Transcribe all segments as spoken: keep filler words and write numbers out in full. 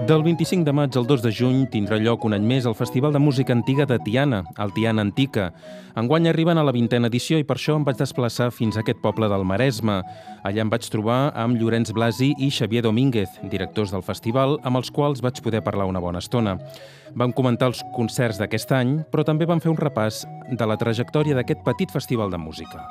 Del vint-i-cinc de maig al dos de juny tindrà lloc un any més el Festival de Música Antiga de Tiana, el Tiana Antica. Enguany arriben a la vintena edició i per això em vaig desplaçar fins a aquest poble del Maresme. Allà em vaig trobar amb Llorenç Blasi i Xavier Domínguez, directors del festival, amb els quals vaig poder parlar una bona estona. Vam comentar els concerts d'aquest any, però també vam fer un repàs de la trajectòria d'aquest petit festival de música.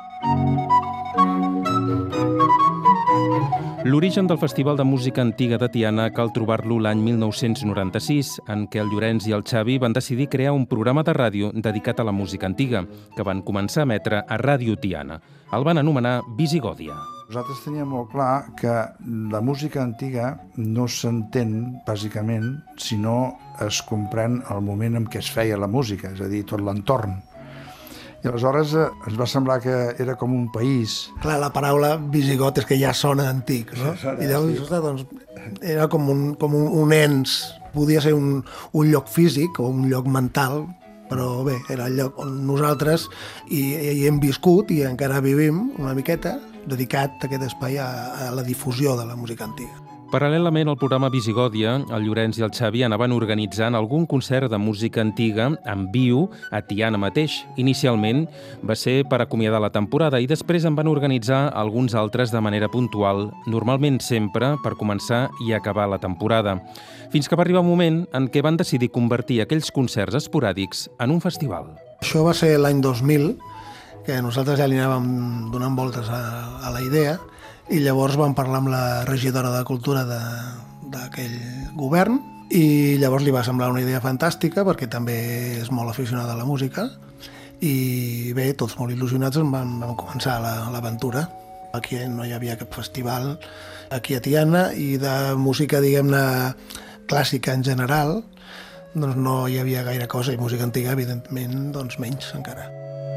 L'origen del Festival de Música Antiga de Tiana cal trobar-lo l'any mil nou-cents noranta-sis, en què el Llorenç i el Xavi van decidir crear un programa de ràdio dedicat a la música antiga, que van començar a emetre a Ràdio Tiana. El van anomenar Visigòdia. Nosaltres teníem molt clar que la música antiga no s'entén, bàsicament, si no es comprèn el moment en què es feia la música, és a dir, tot l'entorn. I aleshores eh, ens va semblar que era com un país. Clar, la paraula visigot és que ja sona antic, no? Sí, sona, I llavors, sí. doncs, era com un, com un, un ens, podia ser un, un lloc físic o un lloc mental, però bé, era el lloc on nosaltres hi, hi hem viscut i encara vivim una miqueta, dedicat a aquest espai a, a la difusió de la música antiga. Paral·lelament al programa Visigòdia, el Llorenç i el Xavi anaven organitzant algun concert de música antiga en viu a Tiana mateix. Inicialment va ser per acomiadar la temporada i després en van organitzar alguns altres de manera puntual, normalment sempre per començar i acabar la temporada. Fins que va arribar un moment en què van decidir convertir aquells concerts esporàdics en un festival. Això va ser l'any dos mil, que nosaltres ja li anàvem donant voltes a, a la idea, i llavors vam parlar amb la regidora de Cultura d'aquell govern i llavors li va semblar una idea fantàstica perquè també és molt aficionada a la música i bé, tots molt il·lusionats vam, vam començar l'aventura. Aquí no hi havia cap festival aquí a Tiana i de música, diguem-ne, clàssica en general, doncs no hi havia gaire cosa i música antiga, evidentment, doncs menys encara.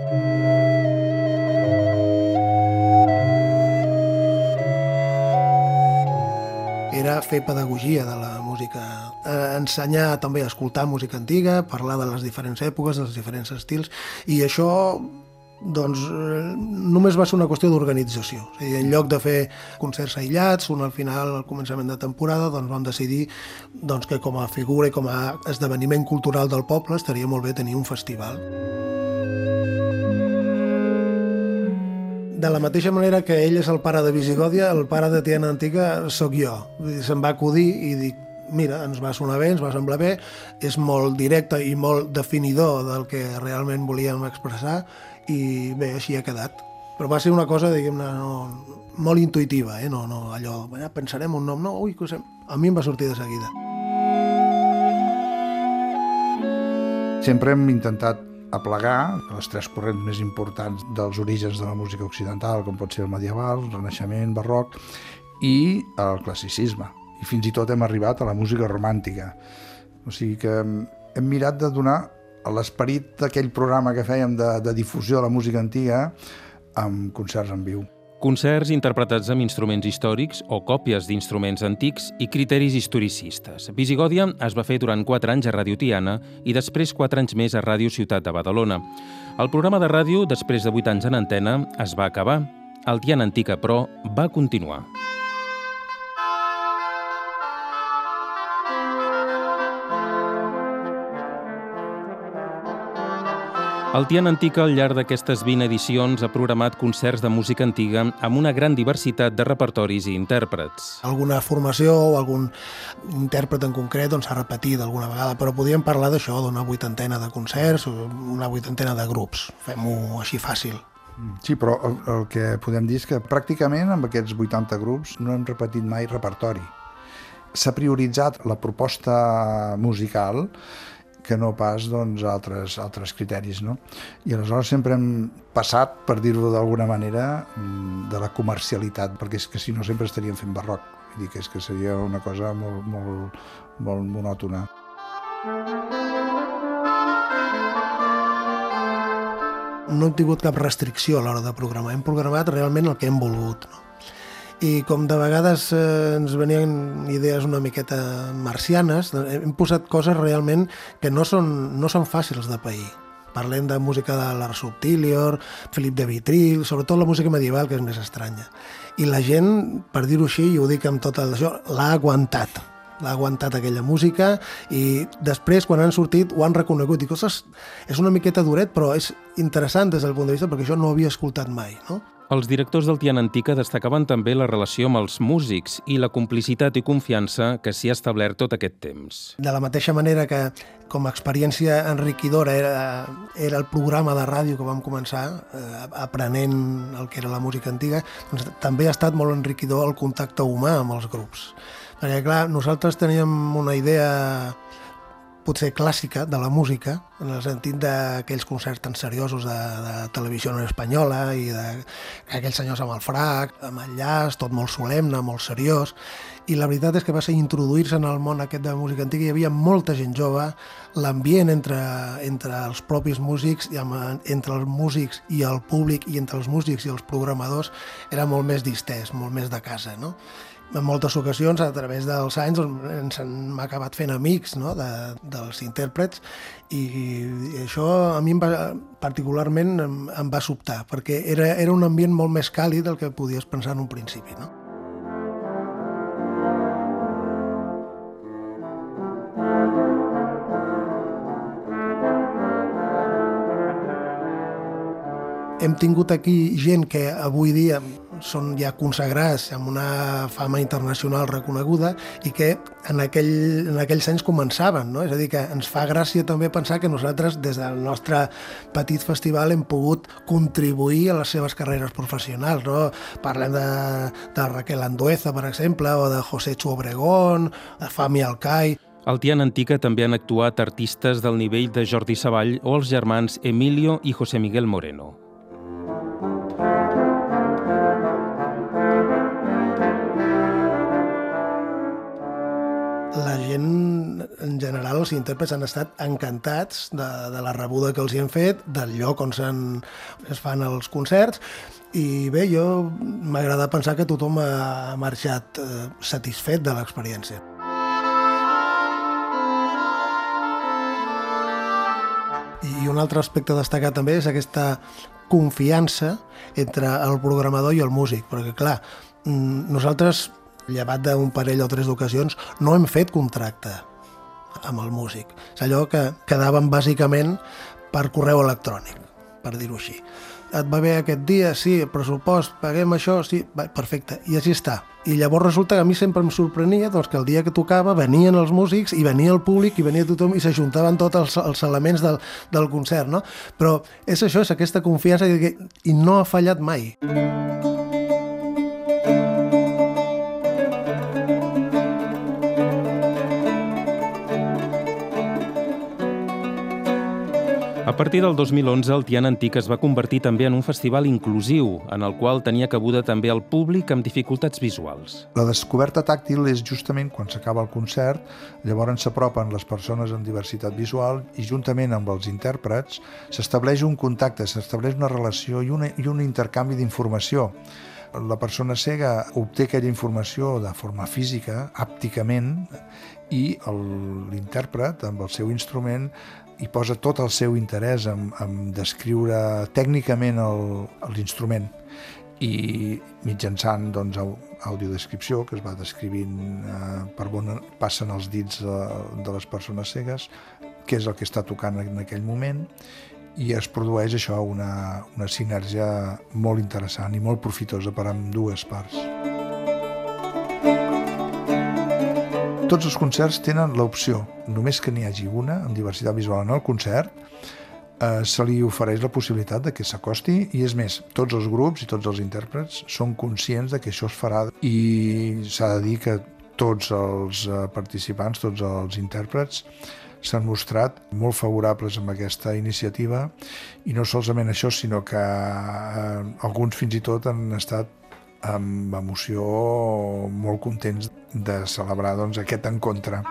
Era fer pedagogia de la música, ensenyar també a escoltar música antiga, parlar de les diferents èpoques, dels diferents estils, i això doncs, només va ser una qüestió d'organització. O sigui, en lloc de fer concerts aïllats, un al final, al començament de temporada, doncs vam decidir doncs, que com a figura i com a esdeveniment cultural del poble estaria molt bé tenir un festival. De la mateixa manera que ell és el pare de Visigòdia, el pare de Tiana Antiga sóc jo. Se'm va acudir i dic, mira, ens va sonar bé, ens va semblar bé, és molt directe i molt definidor del que realment volíem expressar i bé, així ha quedat. Però va ser una cosa, diguem-ne, no, molt intuïtiva, eh? no, no, allò, ja pensarem un nom, no, ui, que sé, a mi em va sortir de seguida. Sempre hem intentat aplegar les tres corrents més importants dels orígens de la música occidental, com pot ser el medieval, el renaixement, barroc i el classicisme. I fins i tot hem arribat a la música romàntica. O sigui que hem mirat de donar l'esperit d'aquell programa que fèiem de, de difusió de la música antiga amb concerts en viu. Concerts interpretats amb instruments històrics o còpies d'instruments antics i criteris historicistes. Visigòdia es va fer durant quatre anys a Ràdio Tiana i després quatre anys més a Ràdio Ciutat de Badalona. El programa de ràdio, després de vuit anys en antena, es va acabar. El Tiana Antica, però, va continuar. El Tiana Antica, al llarg d'aquestes vint edicions, ha programat concerts de música antiga amb una gran diversitat de repertoris i intèrprets. Alguna formació o algun intèrpret en concret s'ha repetit alguna vegada, però podríem parlar d'això, d'una vuitantena de concerts o una vuitantena de grups. Fem-ho així fàcil. Sí, però el, el que podem dir és que pràcticament amb aquests vuitanta grups no hem repetit mai repertori. S'ha prioritzat la proposta musical que no pas doncs, altres, altres criteris. No? I aleshores sempre hem passat, per dir-ho d'alguna manera, de la comercialitat, perquè és que si no sempre estaríem fent barroc. Vull dir que és que seria una cosa molt, molt, molt monòtona. No hem tingut cap restricció a l'hora de programar. Hem programat realment el que hem volgut. No? I com de vegades eh, ens venien idees una miqueta marcianes, hem posat coses realment que no són, no són fàcils de pair. Parlem de música de Lars Subtilior, Felip de Vitry, sobretot la música medieval, que és més estranya. I la gent, per dir-ho així, i ho dic amb tot això, l'ha aguantat. l'ha aguantat aquella música, i després, quan han sortit, ho han reconegut. I coses, és una miqueta duret, però és interessant des del punt de vista, perquè això no ho havia escoltat mai, no? Els directors del Tiana Antica destacaven també la relació amb els músics i la complicitat i confiança que s'hi ha establert tot aquest temps. De la mateixa manera que, com a experiència enriquidora, era, era el programa de ràdio que vam començar, eh, aprenent el que era la música antiga, doncs també ha estat molt enriquidor el contacte humà amb els grups. Perquè, clar, nosaltres teníem una idea potser clàssica de la música, en el sentit d'aquells concerts tan seriosos de, de televisió espanyola i d'aquells senyors amb el frac, amb el llaç, tot molt solemne, molt seriós. I la veritat és que va ser introduir-se en el món aquest de música antiga. Hi havia molta gent jove, l'ambient entre, entre els propis músics, i amb, entre els músics i el públic, i entre els músics i els programadors, era molt més distès, molt més de casa, no? En moltes ocasions, a través dels anys, ens hem acabat fent amics, no?, de, dels intèrprets, i, i això a mi em va, particularment em, em va sobtar, perquè era, era un ambient molt més càlid del que podies pensar en un principi, no? Hem tingut aquí gent que avui dia són ja consagrats amb una fama internacional reconeguda i que en, aquell, en aquells anys començaven, no? És a dir, que ens fa gràcia també pensar que nosaltres des del nostre petit festival hem pogut contribuir a les seves carreres professionals, no? Parlem de, de Raquel Andueza, per exemple, o de José Chu Obregón, de Fami Alcai. Al Tiana Antica també han actuat artistes del nivell de Jordi Savall o els germans Emilio i José Miguel Moreno. La gent, en general, els intèrprets han estat encantats de, de la rebuda que els hi han fet, del lloc on es fan els concerts, i bé, jo m'agrada pensar que tothom ha marxat eh, satisfet de l'experiència. I un altre aspecte a destacar també és aquesta confiança entre el programador i el músic, perquè clar, nosaltres, llevat d'un parell o tres d'ocasions, no hem fet contracte amb el músic. És allò que quedaven bàsicament per correu electrònic, per dir-ho així. Et va bé aquest dia? Sí, pressupost, paguem això? Sí, va, perfecte, i així està. I llavors resulta que a mi sempre em sorprenia doncs, que el dia que tocava venien els músics i venia el públic i venia tothom i s'ajuntaven tots els, els elements del, del concert, no? Però és això, és aquesta confiança i, i no ha fallat mai. A partir del dos mil onze, el Tiana Antica es va convertir també en un festival inclusiu, en el qual tenia cabuda també el públic amb dificultats visuals. La descoberta tàctil és justament quan s'acaba el concert, llavors s'apropen les persones amb diversitat visual i juntament amb els intèrprets s'estableix un contacte, s'estableix una relació i, una, i un intercanvi d'informació. La persona cega obté aquella informació de forma física, àpticament, i l'intèrpret, amb el seu instrument, hi posa tot el seu interès en, en descriure tècnicament l'instrument i mitjançant doncs, audiodescripció, que es va descrivint eh, per on passen els dits de, de les persones cegues, què és el que està tocant en aquell moment, i es produeix això, una, una sinergia molt interessant i molt profitosa per a ambdues parts. Tots els concerts tenen l'opció, només que n'hi hagi una, amb diversitat visual en el concert, eh, se li ofereix la possibilitat de que s'acosti, i és més, tots els grups i tots els intèrprets són conscients de que això es farà, i s'ha de dir que tots els participants, tots els intèrprets, s'han mostrat molt favorables amb aquesta iniciativa, i no solament això, sinó que eh, alguns fins i tot han estat amb emoció molt contents de celebrar doncs, aquest encontre.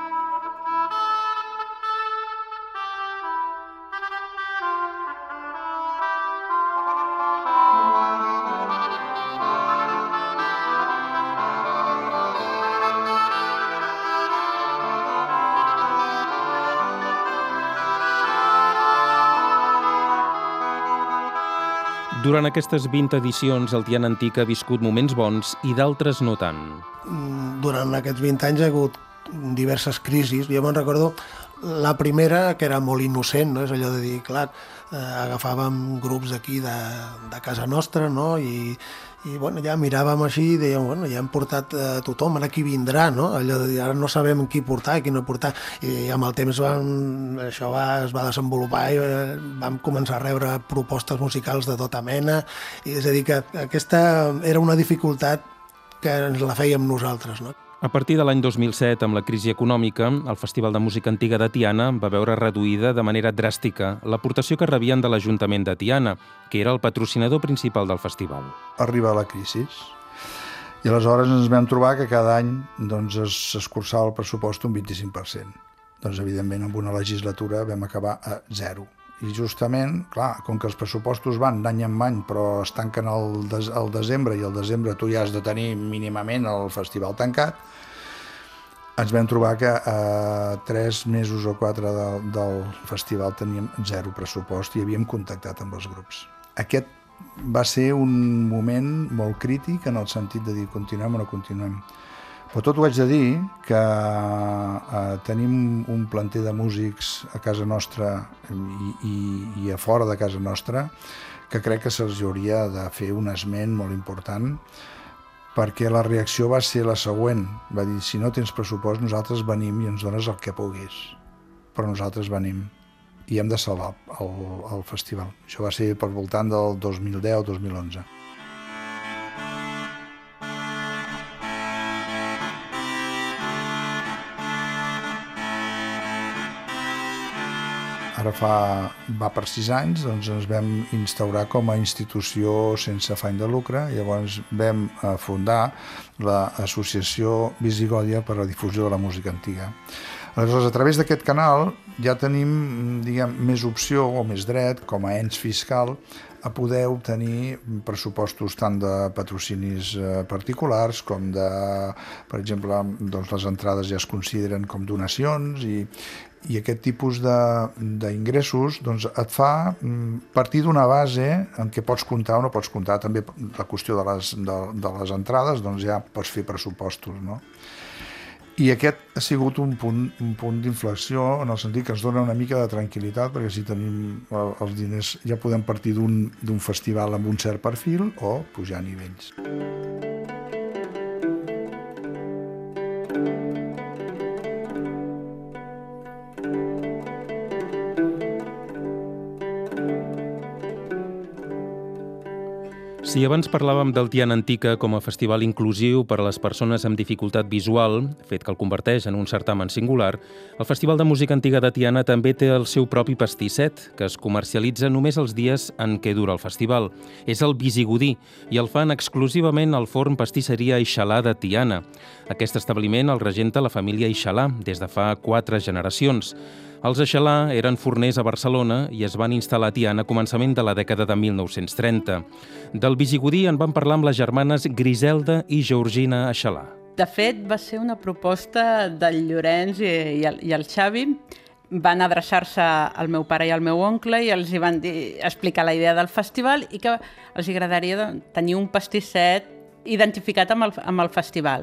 Durant aquestes vint edicions, el Tiana Antica ha viscut moments bons i d'altres no tant. Durant aquests vint anys ha hagut diverses crisis. Jo me'n recordo la primera, que era molt innocent, no? És allò de dir, clar, eh, agafàvem grups d'aquí de, de casa nostra, no? I, i bueno, ja miràvem així i dèiem, bueno, ja hem portat eh, tothom, ara qui vindrà, no? Allò de dir, ara no sabem qui portar i qui no portar. I amb el temps van, això va, es va desenvolupar i eh, vam començar a rebre propostes musicals de tota mena. I és a dir, que aquesta era una dificultat que ens la fèiem nosaltres, no? A partir de l'any dos mil set, amb la crisi econòmica, el Festival de Música Antiga de Tiana va veure reduïda de manera dràstica l'aportació que rebien de l'Ajuntament de Tiana, que era el patrocinador principal del festival. Arriba la crisi i aleshores ens vam trobar que cada any doncs, s'escurçava el pressupost un vint-i-cinc per cent. Doncs, evidentment, amb una legislatura vam acabar a zero. I justament, clar, com que els pressupostos van d'any en any, però es tanquen al, des, al desembre, i al desembre tu ja has de tenir mínimament el festival tancat, ens vam trobar que a tres mesos o quatre de, del festival teníem zero pressupost i havíem contactat amb els grups. Aquest va ser un moment molt crític en el sentit de dir continuem o no continuem. Però tot ho haig de dir que eh, tenim un planter de músics a casa nostra i, i, i a fora de casa nostra que crec que se'ls hauria de fer un esment molt important, perquè la reacció va ser la següent. Va dir, si no tens pressupost, nosaltres venim i ens dones el que puguis, però nosaltres venim i hem de salvar el, el festival. Això va ser per voltant del dos mil deu dos mil onze. Ara fa, va per sis anys, doncs ens vam instaurar com a institució sense afany de lucre i llavors vam fundar l'associació Visigòdia per a la difusió de la música antiga. Aleshores, a través d'aquest canal ja tenim, diguem, més opció o més dret, com a ens fiscal, a poder obtenir pressupostos tant de patrocinis particulars com de, per exemple, doncs les entrades ja es consideren com donacions i, i aquest tipus d'ingressos doncs, et fa partir d'una base en què pots comptar o no pots comptar. També la qüestió de les, de, de les entrades, doncs ja pots fer pressupostos, no? I aquest ha sigut un punt, un punt d'inflexió en el sentit que ens dona una mica de tranquil·litat, perquè si tenim els diners ja podem partir d'un festival amb un cert perfil o pujar a nivells. Si abans parlàvem del Tiana Antica com a festival inclusiu per a les persones amb dificultat visual, fet que el converteix en un certamen singular, el Festival de Música Antiga de Tiana també té el seu propi pastisset, que es comercialitza només els dies en què dura el festival. És el Visigodí i el fan exclusivament al forn pastisseria Aixalà de Tiana. Aquest establiment el regenta la família Aixalà des de fa quatre generacions. Els Aixalà eren forners a Barcelona i es van instal·lar a Tiana a començament de la dècada de mil nou-cents trenta. Del Visigodí en van parlar amb les germanes Griselda i Georgina Aixalà. De fet, va ser una proposta del Llorenç i, i, el, i el Xavi. Van adreçar-se al meu pare i al meu oncle i els hi van dir, explicar la idea del festival i que els agradaria tenir un pastisset identificat amb el, amb el festival.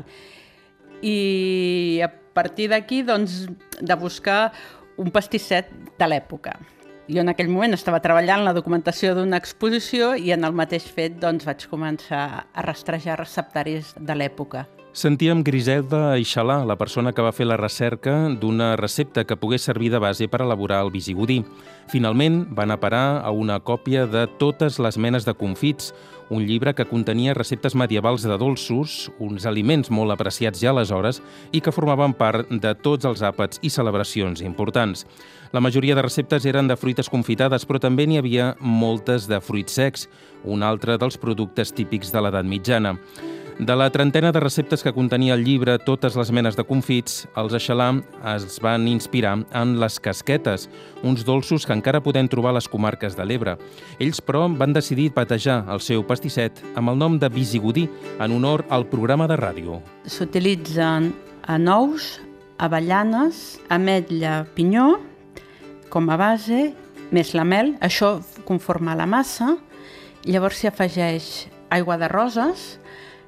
I a partir d'aquí, doncs, de buscar un pastisset de l'època. Jo en aquell moment estava treballant la documentació d'una exposició i en el mateix fet doncs, vaig començar a rastrejar receptaris de l'època. Sentíem Griselda Aixalà, la persona que va fer la recerca d'una recepta que pogués servir de base per elaborar el Visigodí. Finalment, van a parar a una còpia de Totes les menes de confits, un llibre que contenia receptes medievals de dolços, uns aliments molt apreciats ja aleshores i que formaven part de tots els àpats i celebracions importants. La majoria de receptes eren de fruites confitades, però també n'hi havia moltes de fruits secs, un altre dels productes típics de l'edat mitjana. De la trentena de receptes que contenia el llibre Totes les menes de confits, els Aixalà es van inspirar en les casquetes, uns dolços que encara podem trobar a les comarques de l'Ebre. Ells, però, van decidir batejar el seu pastisset amb el nom de Visigodí, en honor al programa de ràdio. S'utilitzen nous, avellanes, ametlla, pinyó, com a base, més la mel, això conforma la massa, llavors s'hi afegeix aigua de roses,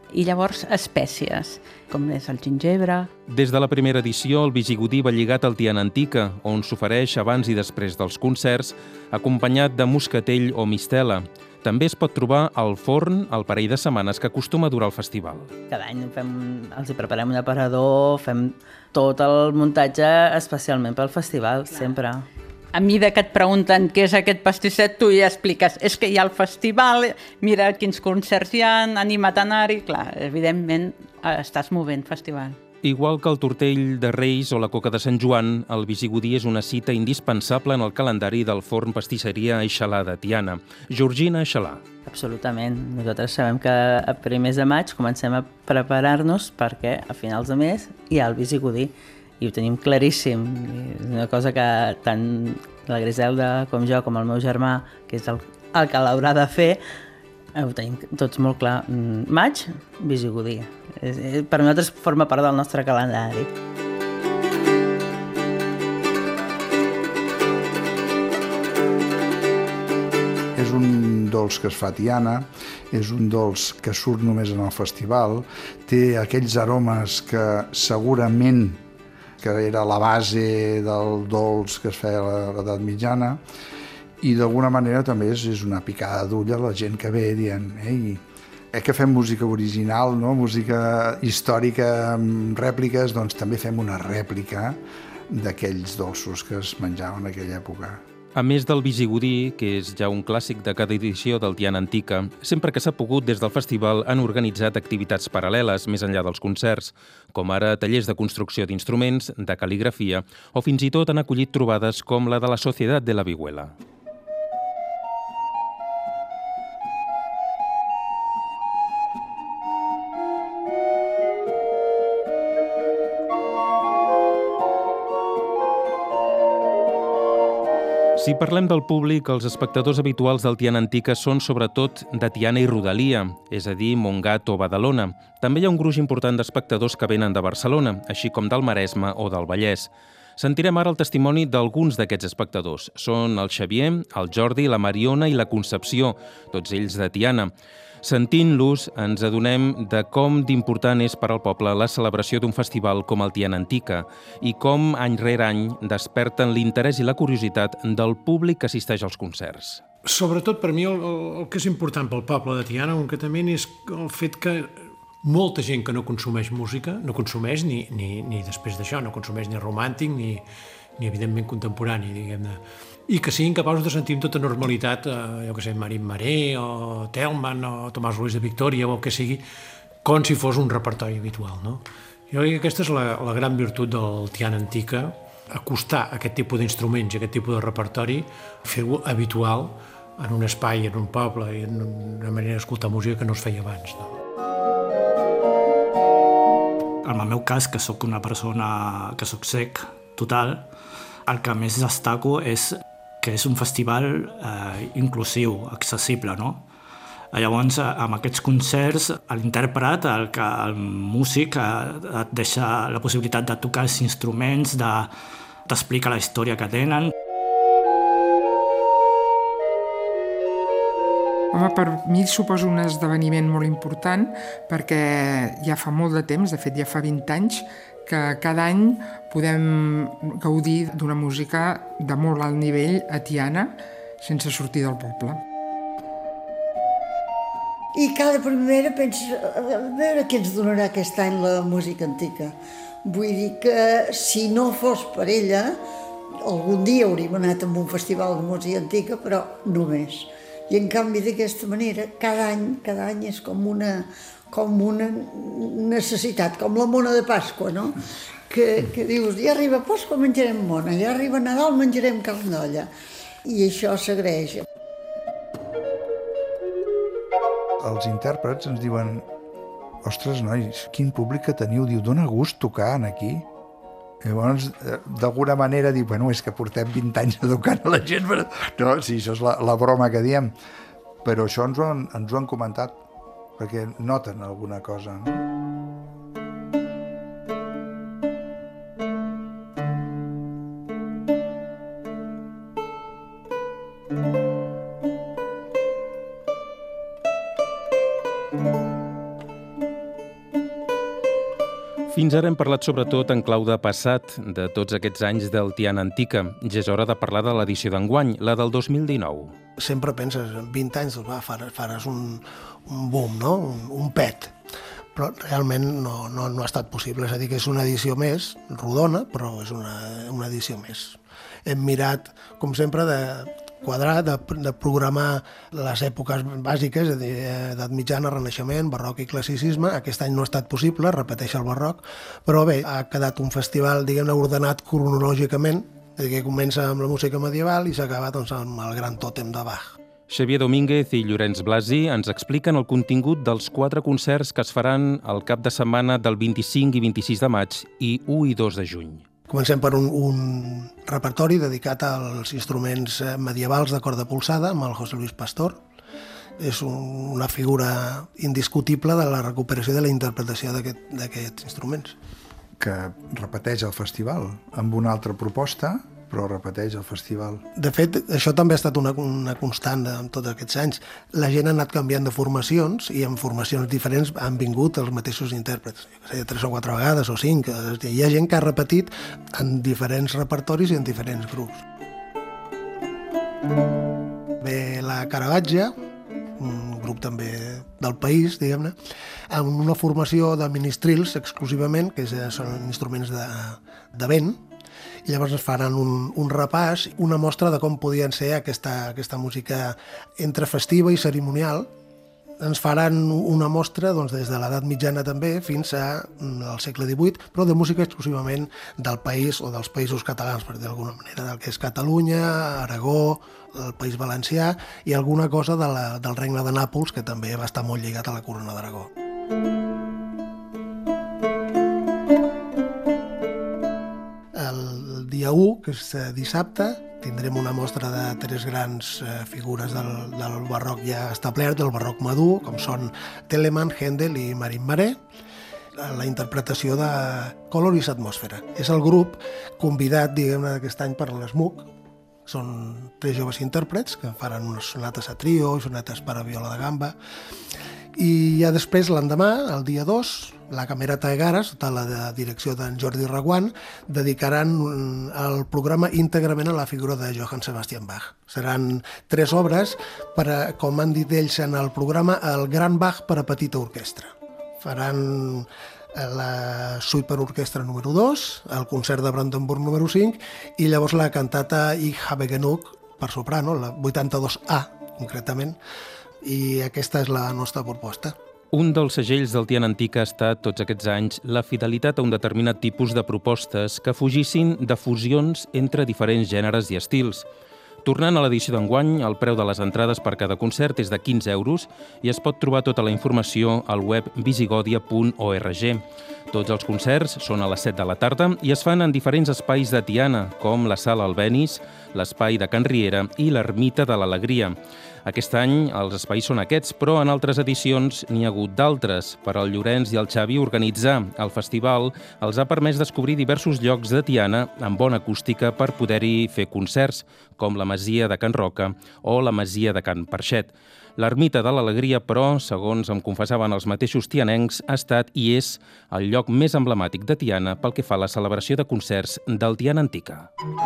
I llavors espècies, com és el gingebre. Des de la primera edició, el Visigodí va lligat al Tiana Antica, on s'ofereix abans i després dels concerts, acompanyat de moscatell o mistela. També es pot trobar al forn el parell de setmanes que acostuma a durar el festival. Cada any fem, els hi preparem un aparador, fem tot el muntatge especialment pel festival, clar, sempre. A mesura que et pregunten què és aquest pastisset, tu ja expliques, és que hi ha el festival, mira quins concerts hi ha, anima't a anar-hi. Clar, evidentment estàs movent festival. Igual que el tortell de Reis o la coca de Sant Joan, el Visigodí és una cita indispensable en el calendari del forn pastisseria Aixalà de Tiana. Georgina Aixalà. Absolutament. Nosaltres sabem que a primers de maig comencem a preparar-nos perquè a finals de mes hi ha el Visigodí i ho tenim claríssim. És una cosa que tant la Griselda com jo, com el meu germà, que és el, el que l'haurà de fer, ho tenim tots molt clar. Maig, Visigodí. Per nosaltres forma part del nostre calendari. És un dolç que es fa a Tiana, és un dolç que surt només en el festival, té aquells aromes que segurament que era la base del dolç que es feia a l'edat mitjana, i d'alguna manera també és, és una picada d'ull a la gent que ve dient ei, eh que fem música original, no? Música històrica amb rèpliques, doncs també fem una rèplica d'aquells dolços que es menjaven en aquella època. A més del Visigodí, que és ja un clàssic de cada edició del Tiana Antica, sempre que s'ha pogut des del festival han organitzat activitats paral·leles més enllà dels concerts, com ara tallers de construcció d'instruments, de cal·ligrafia, o fins i tot han acollit trobades com la de la Societat de la Vihuela. Si parlem del públic, els espectadors habituals del Tiana Antica són sobretot de Tiana i rodalia, és a dir, Montgat o Badalona. També hi ha un gruix important d'espectadors que venen de Barcelona, així com del Maresme o del Vallès. Sentirem ara el testimoni d'alguns d'aquests espectadors. Són el Xavier, el Jordi, la Mariona i la Concepció, tots ells de Tiana. Sentint-los, ens adonem de com d'important és per al poble la celebració d'un festival com el Tiana Antica i com, any rere any, desperten l'interès i la curiositat del públic que assisteix als concerts. Sobretot per mi el, el que és important pel poble de Tiana concretament és el fet que molta gent que no consumeix música, no consumeix ni, ni, ni després d'això, no consumeix ni romàntic ni, ni evidentment contemporani, diguem-ne, i que siguin capaços de sentir amb tota normalitat, eh, jo que sé, Marín Maré o Telman o Tomàs Ruiz de Victòria o el que sigui, com si fos un repertori habitual, no? Jo crec que aquesta és la, la gran virtut del Tiana Antica, acostar aquest tipus d'instruments i aquest tipus de repertori, fer-ho habitual en un espai, en un poble, i en una manera d'escoltar música que no es feia abans, no? En el meu cas, que sóc una persona que sóc cec total, el que més destaco és que és un festival eh, inclusiu, accessible, no? Llavors, amb aquests concerts, l'intèrpret, el, el músic, eh, et deixa la possibilitat de tocar els instruments, de, d'explicar la història que tenen. Home, per mi suposa un esdeveniment molt important perquè ja fa molt de temps, de fet ja fa vint anys, que cada any podem gaudir d'una música de molt alt nivell a Tiana sense sortir del poble. I cada primavera penso, a veure què ens donarà aquest any la música antica. Vull dir que si no fos per ella, algun dia hauríem anat a un festival de música antica, però només. I en canvi d'aquesta manera, cada any, cada any és com una, com una necessitat, com la mona de Pasqua, no? Que, que dius, ja arriba Pasqua menjarem mona, ja arriba Nadal menjarem carn d'olla. I això s'agraeix. Els intèrprets ens diuen ostres, nois, quin públic que teniu, diu, dona gust tocar aquí. Llavors, d'alguna manera, dic, bueno, és que portem vint anys educant a la gent, però... No, sí, això és la, la broma que diem, però això ens ho han, ens ho han comentat, perquè noten alguna cosa, no? Fins ara hem parlat sobretot en clau de passat de tots aquests anys del Tiana Antica. Ja és hora de parlar de l'edició d'enguany, la del dos mil dinou. Sempre penses, en vint anys doncs, va, faràs, faràs un, un boom, no? un, un pet, però realment no, no, no ha estat possible. És a dir, que és una edició més, rodona, però és una, una edició més. Hem mirat, com sempre, de quadrar, de, de programar les èpoques bàsiques, edat mitjana, renaixement, barroc i classicisme. Aquest any no ha estat possible, repeteix el barroc, però bé, ha quedat un festival, diguem-ne, ordenat cronològicament, que comença amb la música medieval i s'acaba doncs, amb el gran tòtem de Bach. Xavier Domínguez i Llorenç Blasi ens expliquen el contingut dels quatre concerts que es faran el cap de setmana del vint-i-cinc i vint-i-sis de maig i u i dos de juny. Comencem per un, un repertori dedicat als instruments medievals de corda polsada amb el José Luis Pastor. És un, una figura indiscutible de la recuperació i de la interpretació d'aquests aquest, instruments. Que repeteix el festival amb una altra proposta, però repeteix el festival. De fet, això també ha estat una, una constant en tots aquests anys. La gent ha anat canviant de formacions i en formacions diferents han vingut els mateixos intèrprets. Jo sé, tres o quatre vegades o cinc. Hi ha gent que ha repetit en diferents repertoris i en diferents grups. Ve la Caravaggio, un grup també del país, diguem-ne, amb una formació de ministrils exclusivament, que són instruments de, de vent. I llavors es faran un, un repàs, una mostra de com podien ser aquesta, aquesta música entre festiva i cerimonial. Ens faran una mostra doncs, des de l'edat mitjana també fins al segle divuit, però de música exclusivament del país o dels països catalans, per dir d'alguna manera, del que és Catalunya, Aragó, el País Valencià i alguna cosa de la, del Regne de Nàpols, que també va estar molt lligat a la corona d'Aragó. El dia u, que és dissabte, tindrem una mostra de tres grans figures del, del barroc ja establert, del barroc madur, com són Telemann, Händel i Marin Maré, la interpretació de Coloris Atmosfera. És el grup convidat, diguem-ne, aquest any per l'ESMUC. Són tres joves intèrprets que faran unes sonates a trio, sonates per a viola de gamba. I ja després, l'endemà, el dia dos, la Camerata de Garas, sota la direcció d'en Jordi Reguant, dedicaran el programa íntegrament a la figura de Johann Sebastian Bach. Seran tres obres, per a, com han dit ells en el programa, el Gran Bach per a petita orquestra. Faran la suite per orquestra número dos, el concert de Brandenburg número cinc i llavors la cantata Ich habe genug per soprano, la vuitanta-dos A concretament, i aquesta és la nostra proposta. Un dels segells del Tiana Antica ha estat, tots aquests anys, la fidelitat a un determinat tipus de propostes que fugissin de fusions entre diferents gèneres i estils. Tornant a l'edició d'enguany, el preu de les entrades per cada concert és de quinze euros i es pot trobar tota la informació al web visigodia punt org. Tots els concerts són a les set de la tarda i es fan en diferents espais de Tiana, com la Sala Albéniz, l'espai de Can Riera i l'Ermita de l'Alegria. Aquest any els espais són aquests, però en altres edicions n'hi ha hagut d'altres. Per al Llorenç i al Xavi organitzar el festival els ha permès descobrir diversos llocs de Tiana amb bona acústica per poder-hi fer concerts, com la Masia de Can Roca o la Masia de Can Perxet. L'Ermita de l'Alegria, però, segons em confessaven els mateixos tianencs, ha estat i és el lloc més emblemàtic de Tiana pel que fa a la celebració de concerts del Tiana Antica.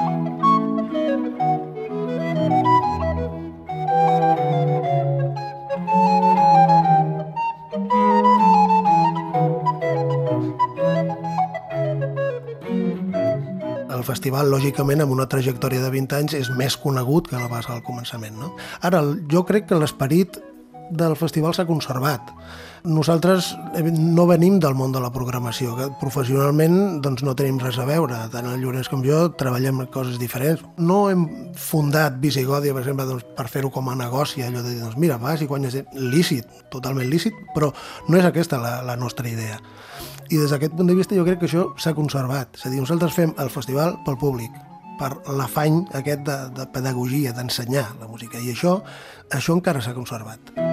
El festival, lògicament, amb una trajectòria de vint anys, és més conegut que no pas al començament, no? Ara, jo crec que l'esperit del festival s'ha conservat. Nosaltres no venim del món de la programació, que professionalment doncs, no tenim res a veure. Tant el Llorenç com jo treballem coses diferents. No hem fundat Visigodia, per exemple, doncs, per fer-ho com a negoci, allò de dir, doncs, mira, vas i guanyes lícit, totalment lícit, però no és aquesta la, la nostra idea. I des d'aquest punt de vista jo crec que això s'ha conservat. És a dir, nosaltres fem el festival pel públic, per l'afany aquest de, de pedagogia, d'ensenyar la música, i això, això encara s'ha conservat.